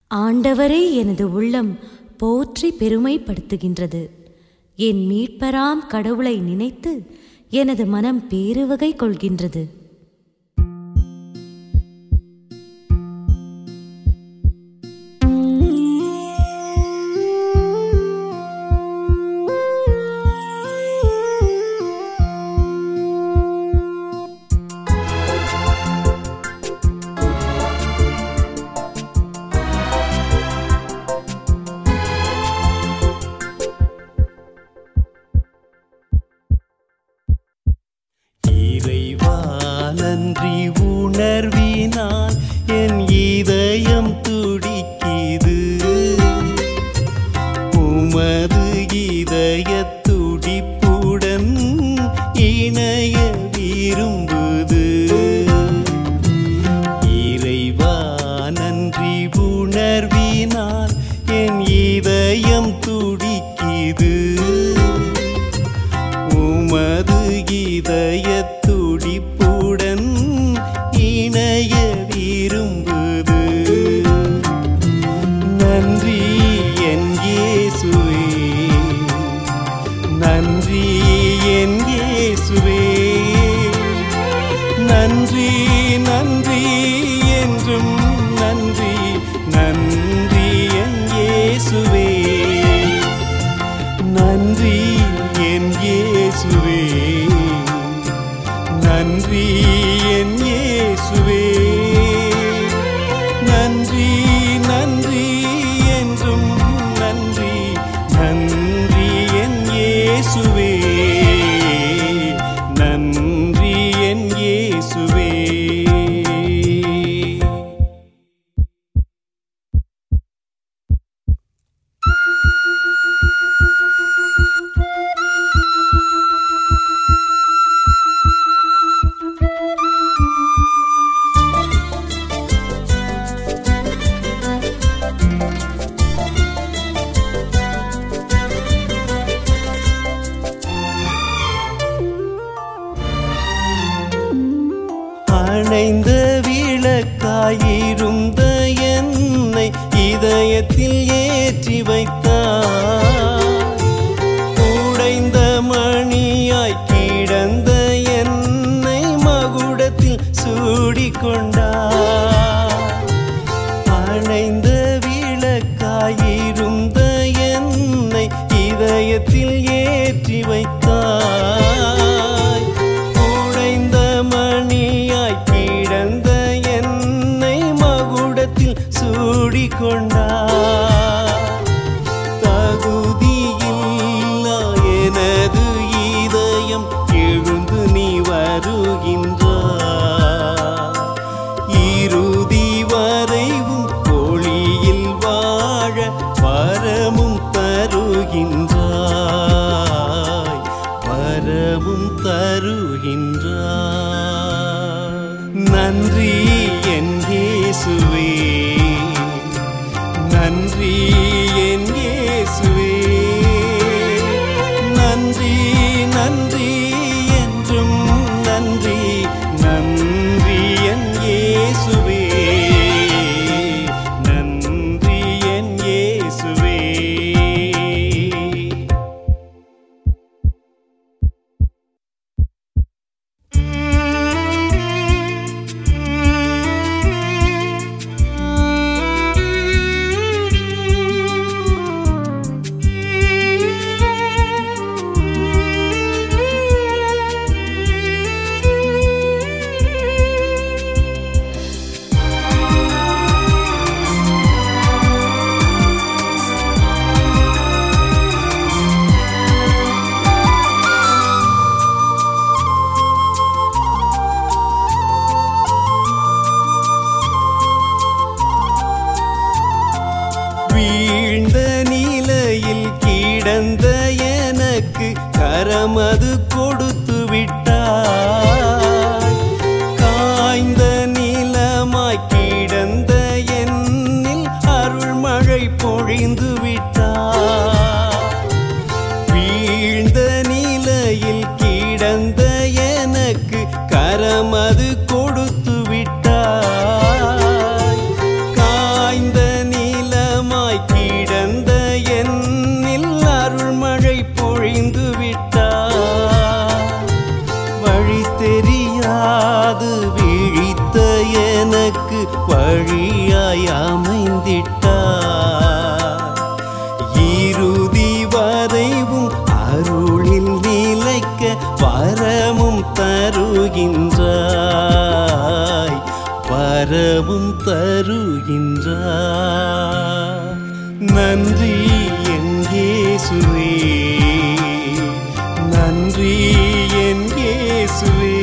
ஆண்டவரை எனது உள்ளம் போற்றி பெருமைப்படுத்துகின்றது. என் மீட்பராம் கடவுளை நினைத்து எனது மனம் பேருவகை கொள்கின்றது. நன்றி உணர்வினால் என் இதயம் துடிக்கிது. உமது இதய துடிப்புடன் இணைய விரும்புது. இறைவா நன்றி உணர்வினால் என் இதயம் துடிக்கிது. உமது இதய துடிப்புடன் இணைய விரும்புது. நன்றி என் இயேசுவே, நன்றி என் இயேசுவே, நன்றி நன்றி என்றும் நன்றி, நன்றி என் இயேசுவே, நன்றி என் இயேசுவே, நன்றி என் இயேசுவே, நன்றி நன்றி என்றும் நன்றி, நன்றி என் இயேசுவே, நன்றி என் இயேசுவே. அணைந்த விளக்காயிருந்த என்னை இதயத்தில் ஏற்றி வைத்தார். உடைந்த மணியாய் கிடந்த என்னை மகுடத்தில் சூடிக்கொண்டார். அணைந்த விளக்காயிருந்த என்னை இதயத்தில் ஏற்றி வைத்தார். உடைந்த மணியாய் கிடந்த என்னை மகுடத்தில் சூடிக்கொண்டார். தகுதியில்லா எனது இதயம் எழுந்து நீ வருகின்றார். இறுதி வரைவும் ஒளியில் வாழ வரமும் தருகின்றாய், வரமும் தருகின்றாய். நன்றி என் இயேசுவே, நன்றி என் இயேசுவே, நன்றி நன்றி என்றும் நன்றி, நன்றி என் இயேசுவே, நன்றி என் இயேசுவே. வீழ்ந்த நிலையில் கிடந்த எனக்கு கரமது கொடுத்து விட்டார். காய்ந்த நிலமாய் கிடந்த என்னில் அருள்மழை பொழிந்து விட்டார். வீழ்ந்த நிலையில் கிடந்த எனக்கு கரமது கொடுத்து விட்டார். காய்ந்த நில வழியாய் அமைந்திட்டார். இறுதி வரைவும் அருளில் நிலைக்க வரமும் தருகின்றாய், வரமும் தருகின்றாய். நன்றி என் இயேசுவே, நன்றி என் இயேசுவே.